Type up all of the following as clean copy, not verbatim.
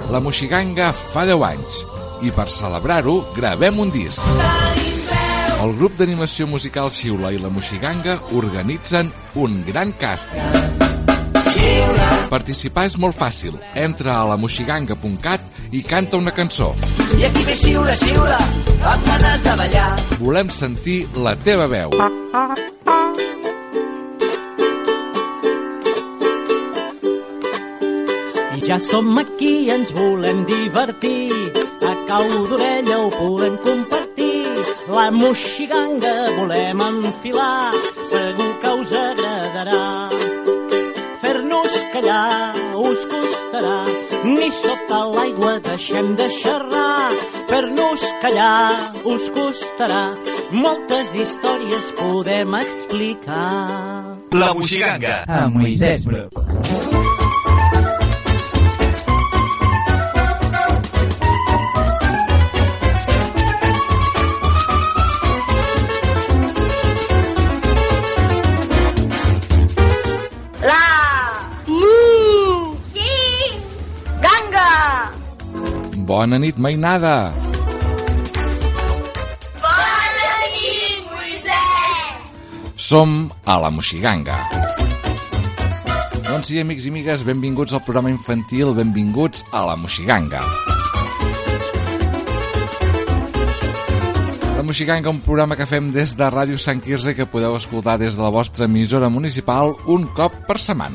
La Moixiganga fa 10 anys i per celebrar-ho gravem un disc. El grup d'animació musical Xiula i la Moixiganga organitzen un gran càsting. Participar és molt fàcil. Entra a lamoixiganga.cat i canta una cançó. I aquí ve xiula, xiula, amb ganes de ballar. Volem sentir la teva veu. I ja som aquí, ens volem divertir. A cau d'orella ho podem compartir. La Moixiganga volem enfilar. Segur que us agradarà. Fer-nos callar us costarà. Ni sota l'aigua deixem de xerrar. Fer-nos callar us costarà. Moltes històries podem explicar. La Moixiganga amb Moisès Bru. Bona nit, mainada! Bona nit, Moisès! Som a la Moixiganga. Doncs sí, amics i amigues, benvinguts al programa infantil, benvinguts a la Moixiganga. La Moixiganga, un programa que fem des de Ràdio Sant Quirze que podeu escoltar des de la vostra emissora municipal un cop per setmana.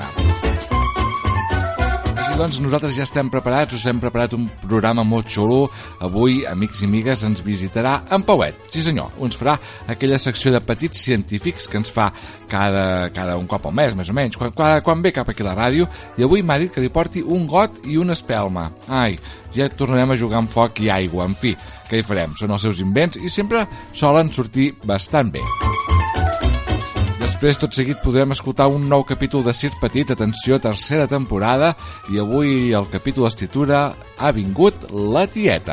Doncs nosaltres ja estem preparats, us hem preparat un programa molt xulo. Avui, amics i amigues, ens visitarà en Pauet. Sí senyor, ens farà aquella secció de petits científics que ens fa cada un cop al mes, més o menys, quan ve cap aquí a la ràdio, i avui m'ha dit que li porti un got i una espelma. Ai, ja tornarem a jugar amb foc i aigua, en fi, què hi farem? Són els seus invents i sempre solen sortir bastant bé. Després, tot seguit, podrem escoltar un nou capítol de Circ Petit, atenció, tercera temporada, i avui el capítol es titula Ha vingut la tieta.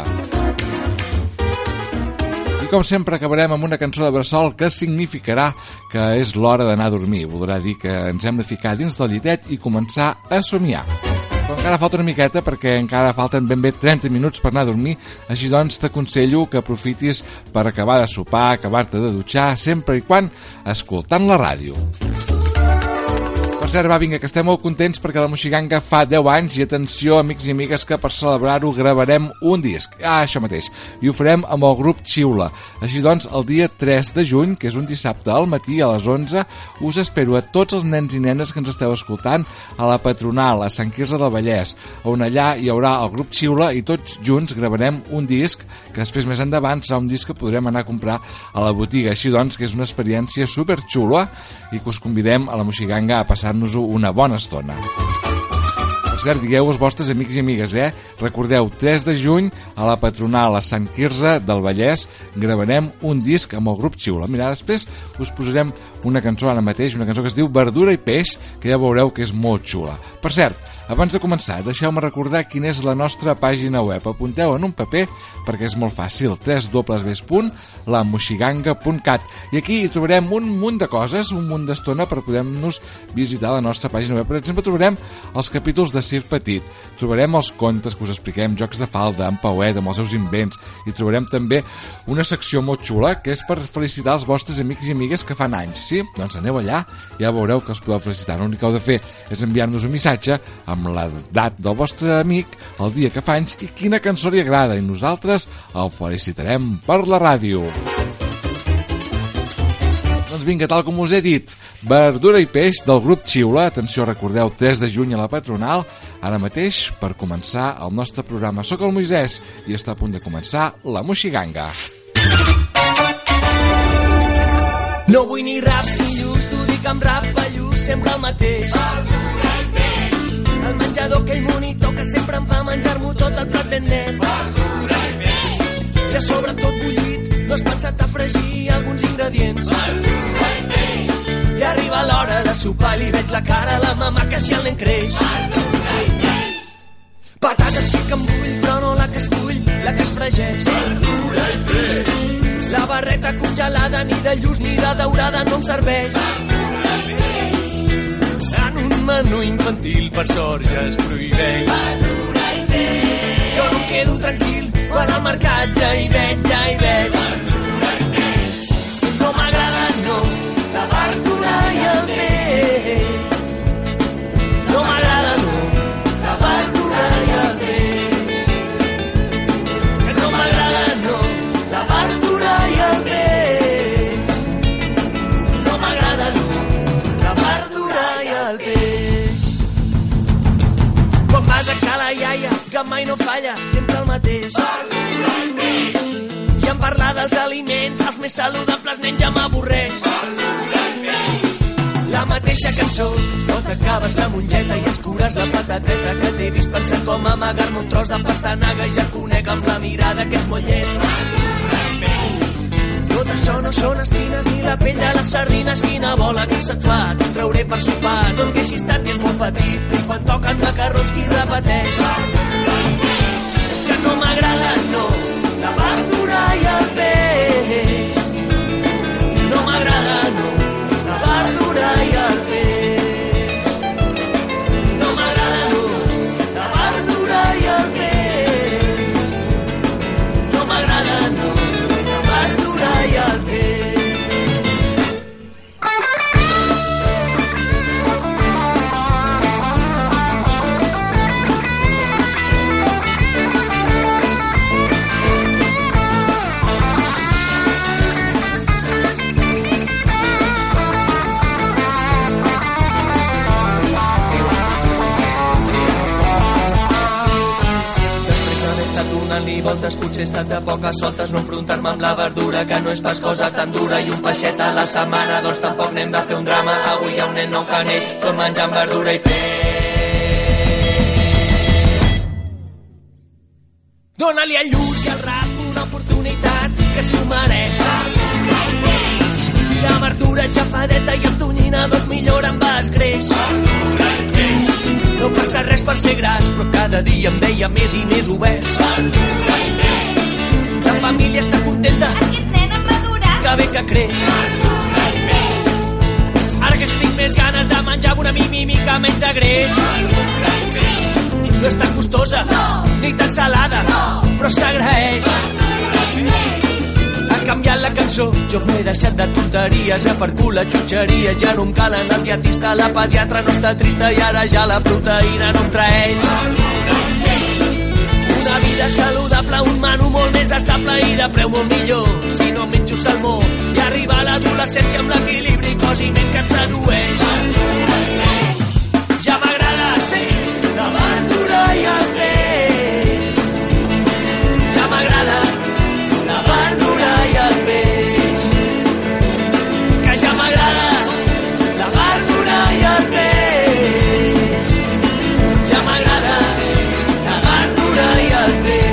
I com sempre acabarem amb una cançó de bressol que significarà que és l'hora d'anar a dormir. Voldrà dir que ens hem de ficar dins del llitet i començar a somiar. Però encara falta una miqueta perquè encara falten ben bé 30 minuts per anar a dormir, així doncs t'aconsello que aprofitis per acabar de sopar, acabar-te de dutxar, sempre i quan escoltant la ràdio. Per cert, va, vinga, que estem molt contents perquè la Moixiganga fa 10 anys i atenció, amics i amigues, que per celebrar-ho gravarem un disc. Això mateix. I ho farem amb el grup Xiula. Així doncs, el dia 3 de juny, que és un dissabte al matí a les 11, us espero a tots els nens i nenes que ens esteu escoltant a la Patronal, a Sant Quirze del Vallès, on allà hi haurà el grup Xiula i tots junts gravarem un disc que després més endavant serà un disc que podrem anar a comprar a la botiga. Així doncs, que és una experiència superxula i que us convidem a la Moixiganga a passar-nos-ho una bona estona. Per cert, digueu als vostres amics i amigues, Recordeu, 3 de juny a la Patronal a Sant Quirze del Vallès gravarem un disc amb el grup Xiula. Mira, després us posarem una cançó ara mateix, una cançó que es diu Verdura i Peix, que ja veureu que és molt xula. Per cert, abans de començar, deixeu-me recordar quina és la nostra pàgina web. Apunteu en un paper perquè és molt fàcil, www.lamoixiganga.cat, i aquí hi trobarem un munt de coses, un munt d'estona per poder-nos visitar la nostra pàgina web. Per exemple, trobarem els capítols de Circ Petit, trobarem els contes que us expliquem, jocs de falda, en Pauet amb els seus invents, i trobarem també una secció molt xula que és per felicitar els vostres amics i amigues que fan anys, sí? Doncs aneu allà, ja veureu que els podeu felicitar. L'únic que heu de fer és enviar-nos un missatge amb l'edat del vostre amic, el dia que fa anys i quina cançó li agrada, i nosaltres el felicitarem per la ràdio. Doncs vinga, tal com us he dit, Verdura i Peix del grup Xiula. Atenció, recordeu, 3 de juny a la Patronal, ara mateix per començar el nostre programa. Soc el Moisès i està a punt de començar la Moixiganga. No vull ni rap ni lluç, t'ho dic amb rap, ballús, sempre el mateix. El menjador, aquell monitor que sempre em fa menjar-m'ho tot el plat ben net. Verdura i peix. I a sobre tot bullit, no has pensat a fregir alguns ingredients. Verdura i peix. I arriba l'hora de sopar i li veig la cara a la mama que si el nen creix. Verdura i peix. Patates sí que em vull, però no la que es cull, la que es fregeix. Verdura i peix. La barreta congelada ni de lluç ni de daurada no em serveix. Verdura i peix. En un menú infantil per sort ja es prohibeix. Verdura i peix. mercat ja hi veig. No m'agrada, no, la verdura i el peix. No m'agrada, no, la verdura i el peix. Que no m'agrada, no, la verdura i el peix. No m'agrada, no, la verdura i el peix. Quan vas a ca la iaia, que mai no falla, sempre el mateix. Verdura i peix. I en parlar dels aliments, els més saludables, nen, ja m'avorreix. Verdura i peix. La mateixa cançó, no t'acabes la mongeta i escures la patateta, que t'he vist pensant com amagar-me un tros de pastanaga i ja conec amb la mirada que ets molt llest. Verdura i peix. Tot això no són espines ni la pell de les sardines, quina bola que se't fa, t'ho trauré per sopar, no et queixis tant que és molt petit, i quan toquen macarrons qui repeteix. Verdura i peix. Que no m'agrada, no, la verdura i el peix. No m'agrada, no, la verdura i el peix. No m'agrada, no, la verdura i el peix. No m'agrada, no, la verdura i el peix. Donant-li voltes, potser he estat de poques soltes, no enfrontar-me amb la verdura, que no és pas cosa tan dura, i un peixet a la setmana, doncs tampoc n'hem de fer un drama. Avui hi ha un nen nou que neix, tot menjant verdura i peix. Dóna-li al lluç i al rap una oportunitat, que s'ho mereix. I la verdura xafadeta i amb tonyina, doncs millor en vas creix. No passa res per ser gras, però cada dia em veia més i més obès. Verdura i peix. La família està contenta, Aquest nen ha madurat. que bé que creix. Verdura i peix. Ara que tinc més ganes de menjar una mica menys de greix. Verdura i peix. No és tan costosa, No. ni tan salada, No. però s'agraeix. Verdura i peix. Ha canviat la cançó, jo m'he deixat de tonteries, ja per cul la xutxeries, ja no em calen el dietista, la pediatra no està trista i ara ja la proteïna no em traeix. Una vida saludable, un menú molt més estable i de preu molt millor, si no menjo salmó, i arribar a l'adolescència amb l'equilibri cos i ment que et sedueix. Ja m'agrada, sí, la verdura i el peix. Ja m'agrada la verdura i el peix. Que ja m'agrada la verdura i el peix. Ja m'agrada la verdura i el peix.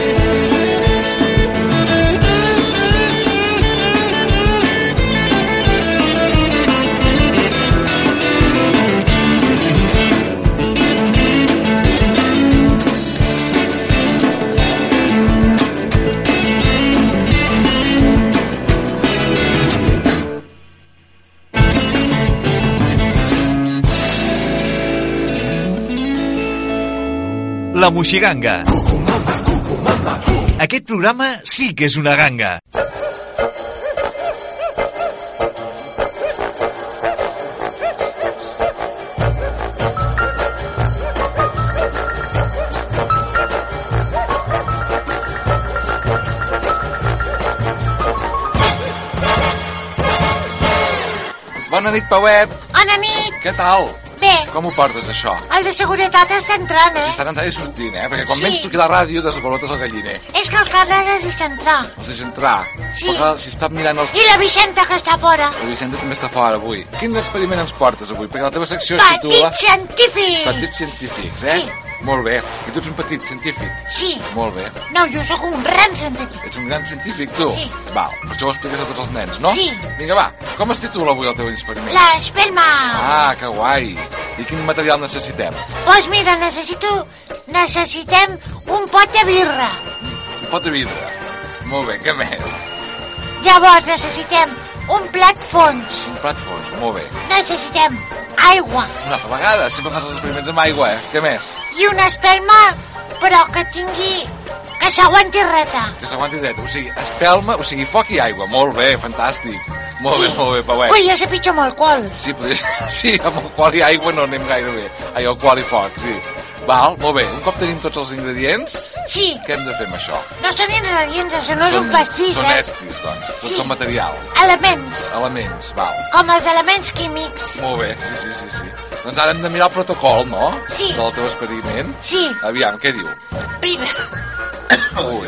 La Moixiganga. Aquest programa sí que és una ganga. Bona nit, Pauet. Bona nit. Què tal? Bé, Com ho portes, això? el de seguretat està entrant, Si estan entrant i sortint, Perquè quan Sí. vens tu aquí a la ràdio desbalotes el galliner. És que el Carles es deixa entrar. Els deixa entrar. Sí. Però clar, si està mirant els... I la Vicenta, que està fora. La Vicenta també està fora avui. Quin experiment ens portes avui? Perquè la teva secció es titula... Petits científics. Petits científics, Sí. Molt bé. I tu ets un petit científic? Sí. Molt bé. No, jo sóc un gran científic. Ets un gran científic, tu? Sí. Val, per això ho expliques a tots els nens, no? Sí. Vinga, va. Com es titula avui el teu experiment? L'esperma. Ah, que guai. I quin material necessitem? Doncs mira, necessitem un pot de birra. Un pot de vidre. Molt bé, què més? Llavors necessitem un plat fons. Un plat fons, molt bé. Necessitem aigua. Una altra vegada, sempre fas els experiments amb aigua, Què més? I una esperma, però que Que s'aguanti reta. Que s'aguanti dret. O sigui, espelma, o sigui, foc i aigua. Molt bé, fantàstic. Molt bé, Pauet. Ui, ja sé pitjor amb alcohol. Sí, podria ser. Sí, amb alcohol i aigua no anem gaire bé. Ai, alcohol i foc, sí. Val, molt bé. Un cop tenim tots els ingredients, Sí. què hem de fer amb això? No són ingredients, això no és un pastís, Són estris, doncs. Sí. Són material. Elements, Val. com els elements químics. Molt bé, sí. Doncs ara hem de mirar el protocol, no? Sí. Del teu experiment. Sí, Aviam, què diu? primer, Ui,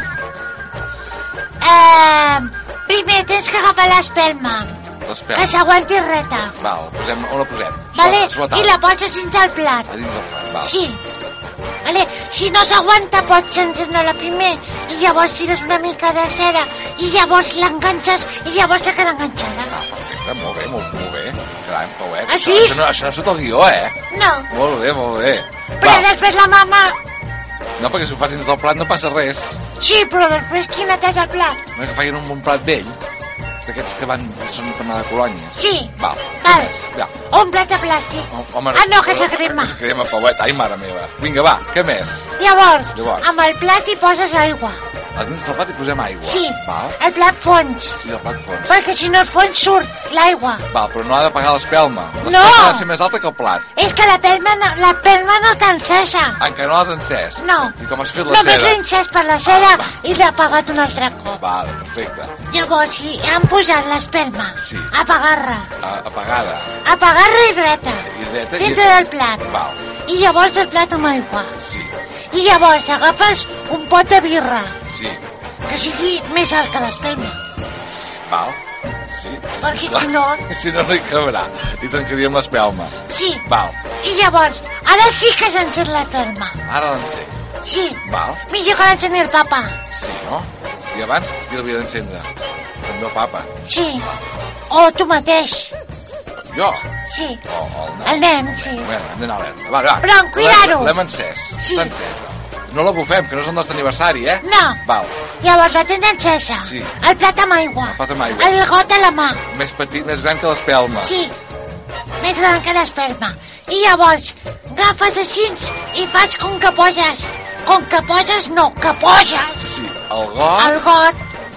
primer tens que agafar l'espelma, l'espelma. que s'aguanti reta, Val, on la posem? vale? Sobre la I taula. la poses dins el plat. A dins del plat, val. Sí. Vale? Si no s'aguanta, pots encendre-la primer i llavors tires una mica de cera i llavors l'enganxes i llavors se queda enganxada. Ah, perfecte, molt bé. Caram, Pauet. Has Això vist? no és tot el guió, eh? No, Molt bé. però Val. després la mama... No, perquè si ho fas dins del plat no passa res. Sí, però després qui neteja el plat? No és que facin un bon plat vell, d'aquests que són per anar de colònies. Sí. Val. Val. Ja. Un plat de plàstic. Home, No, que se crema. Que se crema, Pauet. Ai, mare meva. Vinga, va, què més? Llavors, Llavors. amb el plat hi poses aigua. A dins del plat hi posem aigua. Sí, Val. el plat fons. Sí, el plat fons. Perquè si no es fons surt l'aigua. Val, però no ha de pagar l'espelma. No! L'espelma ha de ser més alta que el plat. És que la pelma no està encesa. Encara no l'has encès. No. I com has fet la Només cera? l'he encès per la cera va. i l'he apagat un altre cop. Vale, perfecte. Llavors, si han posat l'espelma, Sí. apagar-la. Apagada. Apagar-la i dreta. I dreta. Dintre del plat. Val, I llavors el plat amb aigua. sí, I llavors agafes un pot de birra, sí. que sigui més alt que l'espelma. Val, sí. Perquè si no... Si no, no hi cabrà. I trencaríem l'espelma. Sí. Val, I llavors, ara sí que s'encén l'espelma. ara l'encén. Sí. Val, Millor que l'enceni el papa. sí, no? I abans qui l'havia d'encendre? També el papa. Sí. O tu mateix. Jo? Sí. O El nen, sí. Bueno, hem d'anar alerta. Va. Però amb cuidado. L'hem encès. Sí. Està encesa. No la bufem, que no és el nostre aniversari, eh? No. Val, Llavors la tens encesa. Sí. El plat amb aigua. El plat amb aigua. El got a la mà. més petit, més gran que l'espelma. Sí. Més gran que l'espelma. I llavors, agafes així i fas com que poses. Com que poses, no, que poses Sí, el got el got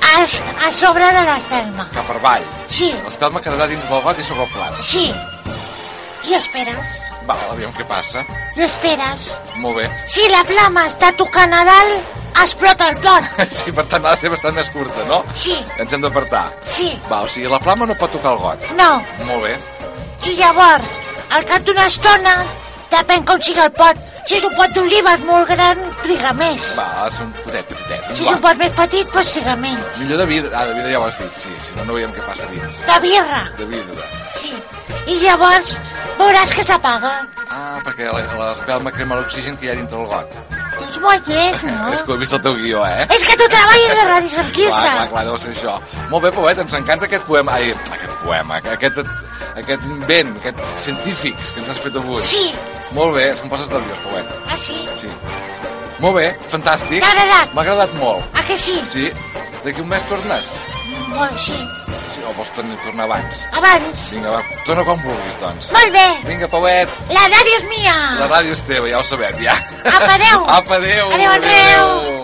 a sobre de l'espelma. cap per avall. Sí, L'espelma quedarà dins del got i sobre el plat. sí. I esperes. Val, aviam què passa. I esperes. Molt bé. Si la flama està tocant a dalt, explota el pot. Sí, per tant ha de ser bastant més curta, no? Sí, Ens hem d'apartar. sí, Va, o sigui, la flama no pot tocar el got. no. Molt bé. I llavors, al cap d'una estona, depèn com sigui el pot. Si és un pot d'olives molt gran, triga més. Va, ha de ser un potet. Si és un pot més petit, doncs triga menys. Millor de vidre. Ah, de vidre ja ho has dit, sí. Si no, no veiem què passa dins. De birra, De vidre. sí. I llavors veuràs que s'apaga. Ah, perquè l'espelma crema l'oxigen que hi ha dintre el got. És molt llest, no? És que ho he vist al teu guió, eh? És que tu treballes de Ràdio Sarquisa. Clar, deu ser això. Molt bé, Pauet, ens encanta aquest poema. Ai, aquest invent, aquest científics que ens has fet avui. Sí, Molt bé, és que em poses nerviós, Pauet. ah, sí. Sí. Molt bé, fantàstic. T'ha agradat? M'ha agradat molt. Ah, que sí? Sí. D'aquí un mes tornes? Molt, sí. Sí, o vols tornar abans? Abans. Vinga, va, torna quan vulguis, doncs. Molt bé. Vinga, Pauet, La ràdio és mia. la ràdio és teva, ja ho sabem, ja. Apa, adeu. Apa, adeu. Adeu, adeu.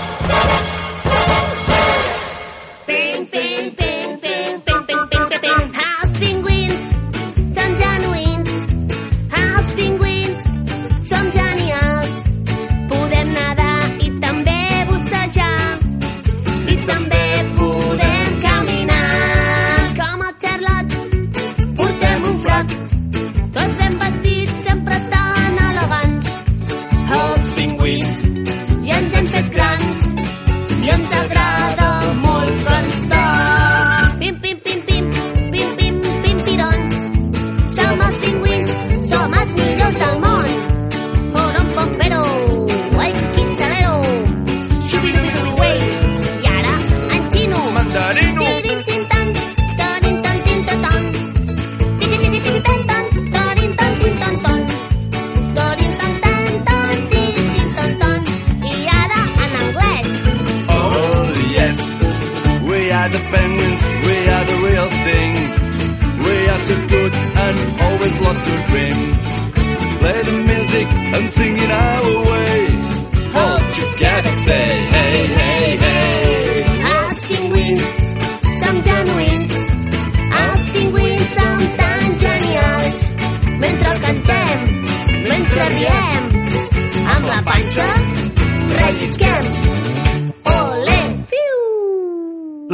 Ping, ping, ping, ping, ping, ping, ping, ping, ping. Els pingüins són genuïns. Els pingüins som genials. Podem nedar i també bussejar. I també podem caminar. Com el Charlotte, portem un floc. Tots ben vestits, sempre tan elegants. Els pingüins ja ens hem fet grans i ens agrada molt cantar. Pim, pim, pim, pim, pim, pim, pim, piron. Som els pingüins, som els millors del món. Porom, pom, pero, ai, quin salero. Xubidubidubiduei, i ara en xino. Mandarino. Tirin, tin, tan, tarin, tan, tin, tan, tan. Tiqui, tiqui, tiqui, tan, tan, tarin, tan, tin, tan, tan. Tarin, tan, tan, tan, tin, tin, tan, tan. I ara en anglès. Oh, yes. We are the penguins. We are the real thing. We are so good and always love to dream. Play the music and sing in our way. All together say.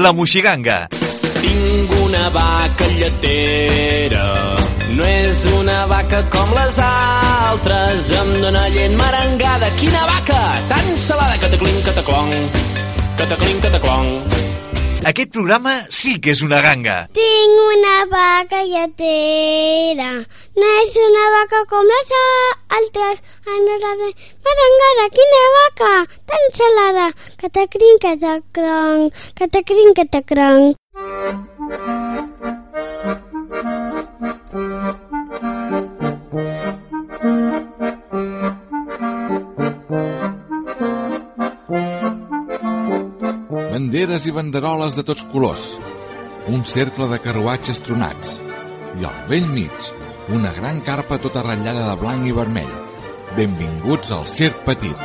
la moixiganga. Tinc una vaca lletera, no és una vaca com les altres, em dóna llet merengada. Quina vaca tan salada, cataclinc, cataclong, cataclinc, cataclong. Aquest programa sí que és una ganga. Tinc una vaca lletera, no és una vaca com les altres, merengada, quina vaca tan salada, cataclinc, cataclong, cataclinc, cataclong. Banderes i banderoles de tots colors, un cercle de carruatges tronats i al vell mig una gran carpa tota ratllada de blanc i vermell. Benvinguts al Circ Petit.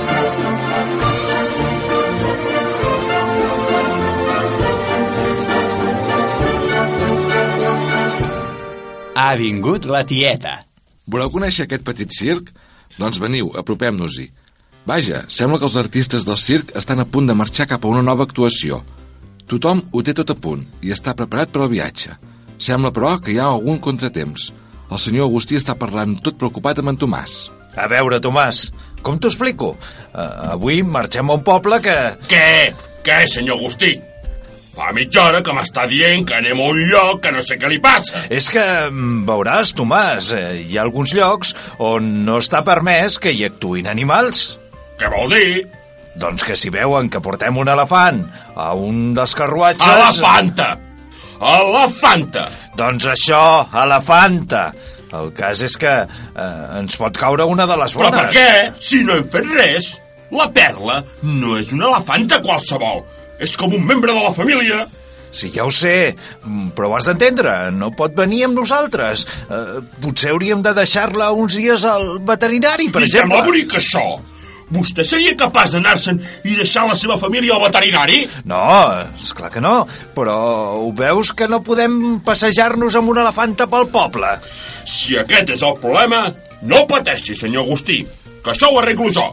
Ha vingut la tieta. Voleu conèixer aquest petit circ? Doncs veniu, apropem-nos-hi. Vaja, sembla que els artistes del circ estan a punt de marxar cap a una nova actuació. Tothom ho té tot a punt i està preparat per al viatge. Sembla, però, que hi ha algun contratemps. El senyor Agustí està parlant tot preocupat amb en Tomàs. A veure, Tomàs, com t'ho explico? Avui marxem a un poble que... Què, senyor Agustí? Fa mitja hora que m'està dient que anem a un lloc que no sé què li passa. És que, veuràs, Tomàs, hi ha alguns llocs on no està permès que hi actuïn animals. Què vol dir? Doncs que si veuen que portem un elefant a un dels carruatges... Elefanta! Elefanta! Doncs això, elefanta. El cas és que ens pot caure una de les bones. Però per què? Si no hem fet res. La Perla no és una elefanta qualsevol. És com un membre de la família. Sí, ja ho sé, però ho has d'entendre. No pot venir amb nosaltres. Potser hauríem de deixar-la uns dies al veterinari, per exemple. Sembla bonic, això. Vostè seria capaç d'anar-se'n i deixar la seva família al veterinari? No, esclar que no, però ho veus que no podem passejar-nos amb una elefanta pel poble? Si aquest és el problema, no pateixi, senyor Agustí, que això ho arreglo jo.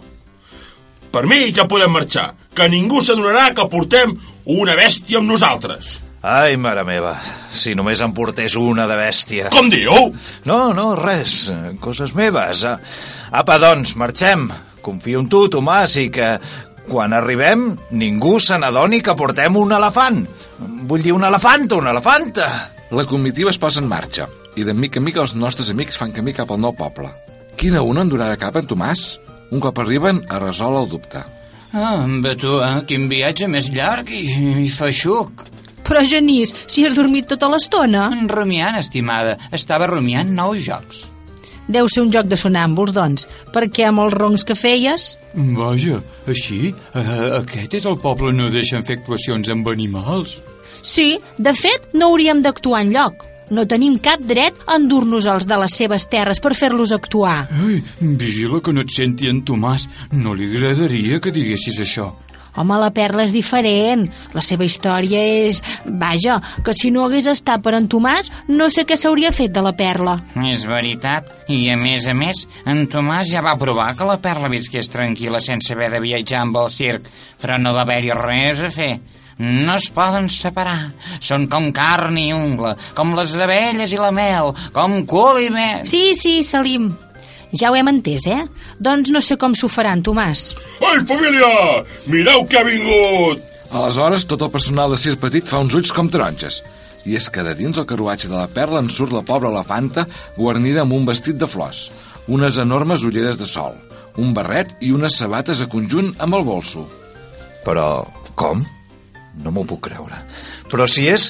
Per mi ja podem marxar, que ningú s'adonarà que portem una bèstia amb nosaltres. Ai, mare meva, si només em portés una de bèstia. Com diu? No, res, coses meves. Apa, doncs, marxem. Confio en tu, Tomàs, i que quan arribem ningú se n'adoni que portem un elefant. Vull dir, una elefanta. La comitiva es posa en marxa i de mica en mica els nostres amics fan camí cap al nou poble. Quina una en donarà cap, en Tomàs? Un cop arriben, es resol el dubte. Bé, tu, quin viatge més llarg i feixuc. Però, Genís, si has dormit tota l'estona... Rumiant, estimada. Estava rumiant 9 jocs. Deu ser un joc de sonàmbuls, doncs, perquè amb els roncs que feies... Vaja, així? Aquest és el poble on no deixen fer actuacions amb animals? Sí, de fet, no hauríem d'actuar enlloc. No tenim cap dret a endur-nos els de les seves terres per fer-los actuar. Ai, vigila que no et senti en Tomàs. No li agradaria que diguessis això. Home, la Perla és diferent. La seva història és... Vaja, que si no hagués estat per en Tomàs, no sé què s'hauria fet de la Perla. És veritat. I a més, en Tomàs ja va provar que la Perla visqués tranquil·la sense haver de viatjar amb el circ, però no va haver-hi res a fer. No es poden separar. Són com carn i ungla, com les abelles i la mel, com cul i mel. Sí, Salim. Ja ho hem entès, Doncs no sé com s'ho faran, Tomàs. Ai, família! Mireu que ha vingut! Aleshores, tot el personal de Circ Petit fa uns ulls com taronges. I és que de dins el carruatge de la Perla en surt la pobra elefanta guarnida amb un vestit de flors, unes enormes ulleres de sol, un barret i unes sabates a conjunt amb el bolso. Però, com? No m'ho puc creure. Però si és...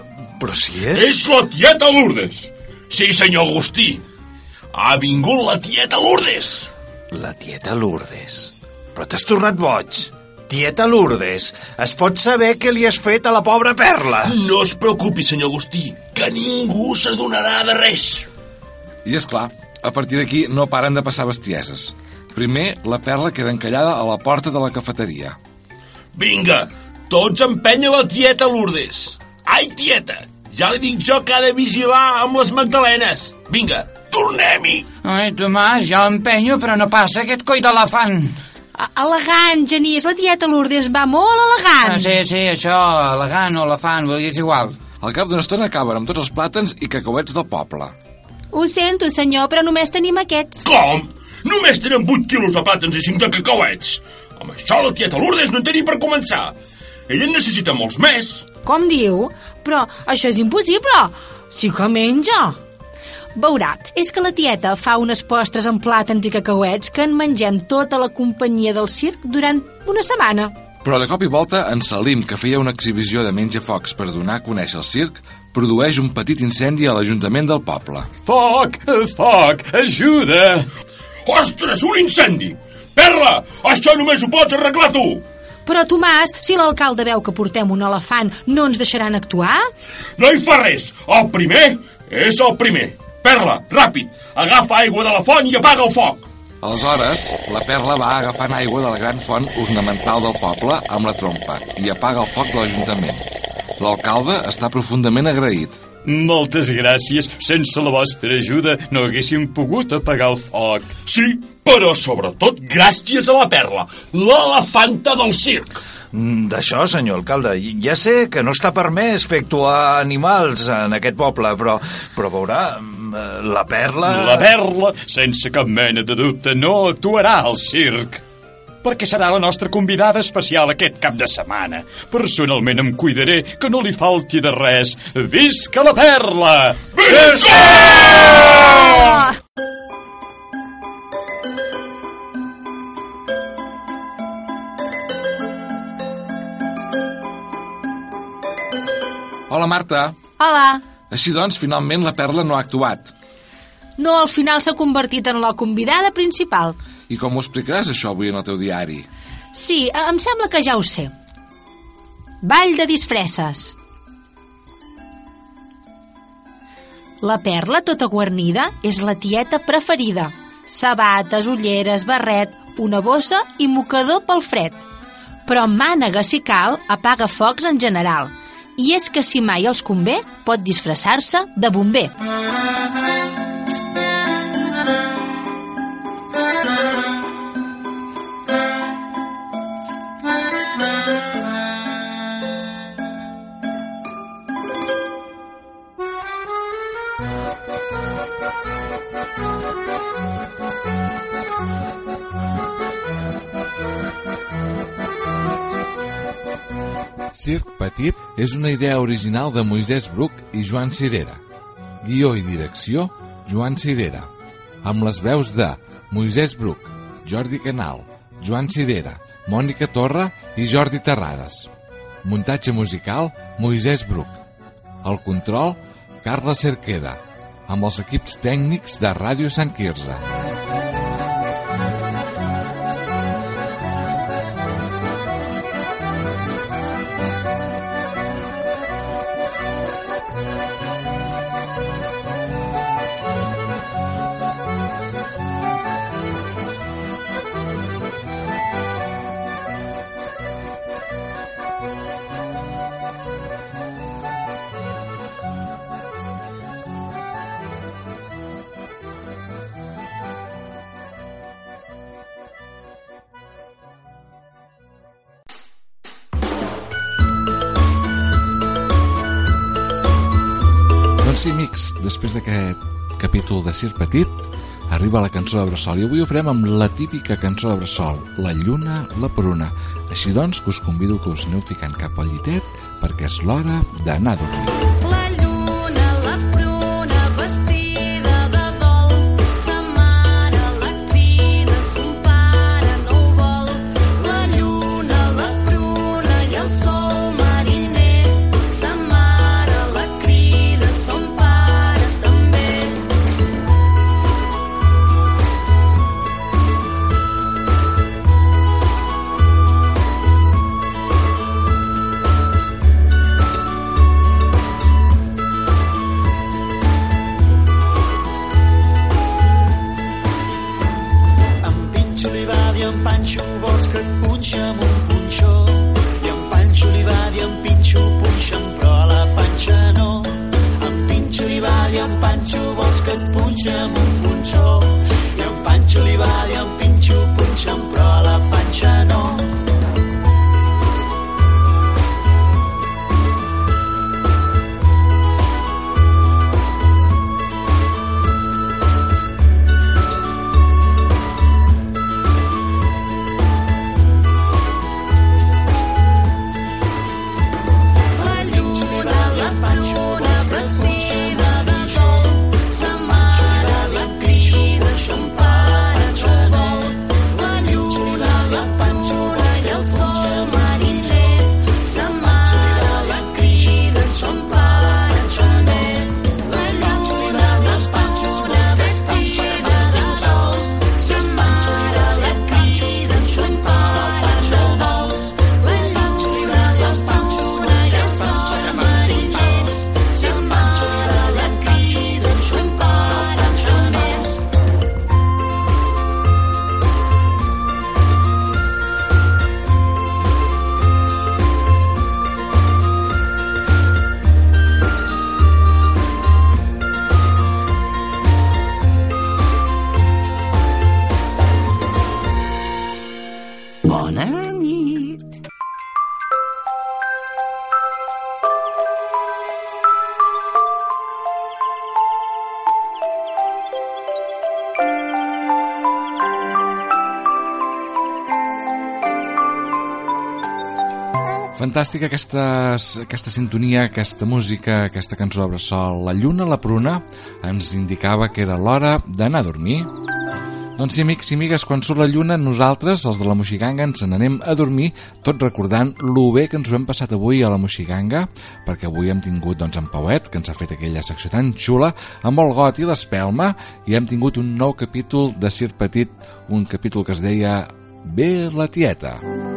És la tieta Lourdes! Sí, senyor Agustí! Ha vingut la tieta Lourdes! La tieta Lourdes? Però t'has tornat boig. Tieta Lourdes, es pot saber què li has fet a la pobra Perla? No es preocupi, senyor Agustí, que ningú s'adonarà de res. I és clar, a partir d'aquí no paren de passar bestieses. Primer, la Perla queda encallada a la porta de la cafeteria. Vinga, tots empenya la tieta Lourdes. Ai, tieta, ja li dic jo que ha de vigilar amb les magdalenes. Vinga, tornem-hi. Ai, Tomàs, ja l'empenyo, però no passa aquest coi d'elefant. Elegant, Genís, la tieta Lourdes va molt elegant. Sí, això, elegant o elefant, és igual. Al cap d'una estona acaben amb tots els plàtans i cacauets del poble. Ho sento, senyor, però només tenim aquests. Com? Només tenen 8 quilos de plàtans i 5 de cacauets. Amb això la tieta Lourdes no en té ni per començar. Ella en necessita molts més. Com diu? Però això és impossible. Sí que menja. Veurà, és que la tieta fa unes postres amb plàtans i cacauets que en mengem tota la companyia del circ durant una setmana. Però de cop i volta, en Salim, que feia una exhibició de menjafocs per donar a conèixer el circ, produeix un petit incendi a l'Ajuntament del poble. Foc! Foc! Ajuda! Ostres, un incendi! Perla, això només ho pots arreglar tu! Però, Tomàs, si l'alcalde veu que portem un elefant, no ens deixaran actuar? No hi fa res! El primer és el primer! Perla, ràpid, agafa aigua de la font i apaga el foc! Aleshores, la Perla va agafant aigua de la gran font ornamental del poble amb la trompa i apaga el foc de l'Ajuntament. L'alcalde està profundament agraït. Moltes gràcies. Sense la vostra ajuda no haguéssim pogut apagar el foc. Sí, però sobretot gràcies a la Perla, l'elefanta del circ. D'això, senyor alcalde, ja sé que no està permès fer actuar animals en aquest poble, però veurà, la Perla... La Perla, sense cap mena de dubte, no actuarà al circ, perquè serà la nostra convidada especial aquest cap de setmana. Personalment em cuidaré que no li falti de res. Visca la Perla! Visca! Hola, Marta. Hola. Així doncs, finalment la Perla no ha actuat. No, al final s'ha convertit en la convidada principal. I com ho explicaràs, això, avui en el teu diari? Sí, em sembla que ja ho sé. Ball de disfresses. La Perla, tota guarnida, és la tieta preferida. Sabates, ulleres, barret, una bossa i mocador pel fred. Però mànega, si cal, apaga focs en general. I és que si mai els convé, pot disfressar-se de bomber. Circ Petit és una idea original de Moisès Bruc i Joan Cirera. Guió i direcció, Joan Cirera. Amb les veus de Moisès Bruc, Jordi Canal, Joan Cirera, Mònica Torra i Jordi Terrades. Muntatge musical, Moisès Bruc. El control, Carla Cerqueda. Amb els equips tècnics de Ràdio Sant Quirze. Sí, amics, després d'aquest capítol de Circ Petit arriba la cançó de Bressol i avui ho farem amb la típica cançó de Bressol, La lluna, la pruna. Així doncs, que us convido que us aneu ficant cap al llitet perquè és l'hora d'anar a dormir. I en Panxo li va dir a en Pinxo, punxa'm, però a la Panxo Bona nit. Fantàstica aquesta sintonia, aquesta música, aquesta cançó de bressol. La lluna, la pruna, ens indicava que era l'hora d'anar a dormir. Doncs sí, amics i amigues, quan surt la lluna, nosaltres, els de la Moixiganga, ens n'anem a dormir, tot recordant lo bé que ens ho hem passat avui a la Moixiganga, perquè avui hem tingut en Pauet, que ens ha fet aquella secció tan xula, amb el Got i l'Espelma, i hem tingut un nou capítol de Sir Petit, un capítol que es deia Bé la tieta.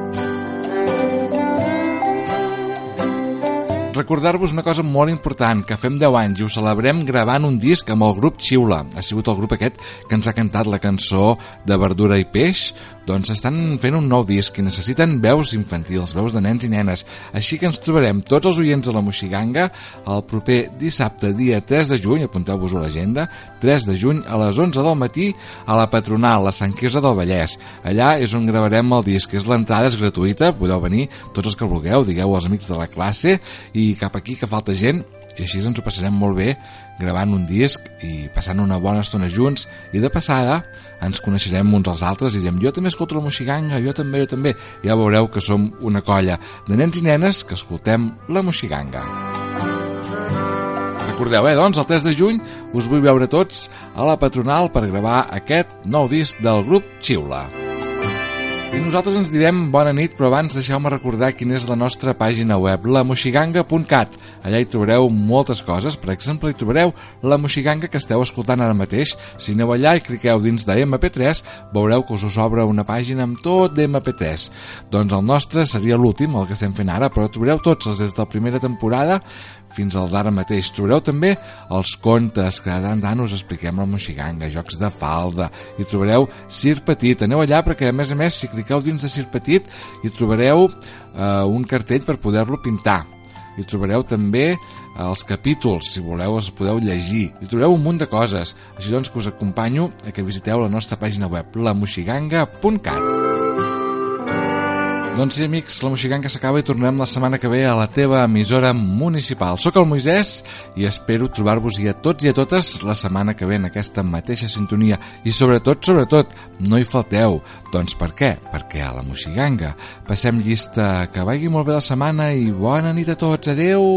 Recordar-vos una cosa molt important, que fem 10 anys i ho celebrem gravant un disc amb el grup Xiula. Ha sigut el grup aquest que ens ha cantat la cançó de Verdura i Peix. Doncs estan fent un nou disc i necessiten veus infantils, veus de nens i nenes. Així que ens trobarem tots els oients de la Moixiganga el proper dissabte, dia 3 de juny, apunteu-vos-ho a l'agenda, 3 de juny a les 11 del matí a la Patronal, a Sant Quirze del Vallès. Allà és on gravarem el disc. L'entrada és gratuïta, podeu venir tots els que vulgueu, digueu als amics de la classe i cap aquí que falta gent, i així ens ho passarem molt bé gravant un disc i passant una bona estona junts, i de passada ens coneixerem uns als altres i direm jo també escolto la Moixiganga, jo també. Ja veureu que som una colla de nens i nenes que escoltem la Moixiganga. Recordeu, doncs, el 3 de juny us vull veure tots a la Patronal per gravar aquest nou disc del grup Xiula. I nosaltres ens direm bona nit, però abans deixeu-me recordar quina és la nostra pàgina web, lamoixiganga.cat. Allà hi trobareu moltes coses. Per exemple, hi trobareu la Moixiganga que esteu escoltant ara mateix. Si aneu allà i cliqueu dins de MP3, veureu que us obre una pàgina amb tot d'MP3. Doncs el nostre seria l'últim, el que estem fent ara, però trobareu tots els des de la primera temporada fins al d'ara mateix. Trobareu també els contes que de tant en tant us expliquem a la Moixiganga, jocs de falda, i trobareu Sir Petit. Aneu allà perquè, a més, si cliqueu dins de Sir Petit hi trobareu un cartell per poder-lo pintar. Hi trobareu també els capítols, si voleu els podeu llegir. Hi trobareu un munt de coses. Així doncs que us acompanyo a que visiteu la nostra pàgina web, lamoixiganga.cat. Doncs sí, amics, la Moixiganga s'acaba i tornem la setmana que ve a la teva emissora municipal. Soc el Moisès i espero trobar-vos-hi a tots i a totes la setmana que ve en aquesta mateixa sintonia. I sobretot, no hi falteu. Doncs per què? Perquè a la Moixiganga passem llista. Que vagi molt bé la setmana i bona nit a tots. Adeu!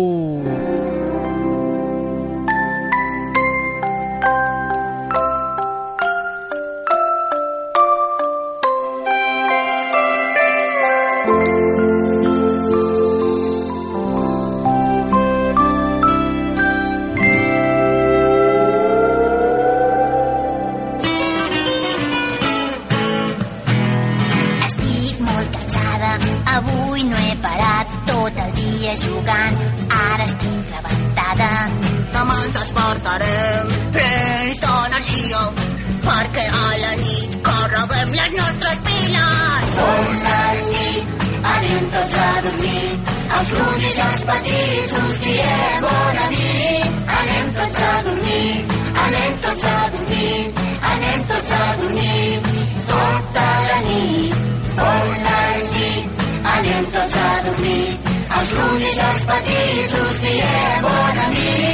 Jugant, ara estic levantada. Demà ens despertarem plens d'energia perquè a la nit carreguem les nostres piles. Bona nit, anem tots a dormir, els grans i els petits us diem bona nit. Anem tots a dormir, anem tots a dormir, anem tots a dormir tota la nit. Bona nit, anem tots a dormir, els grans i els petits us diem bona nit.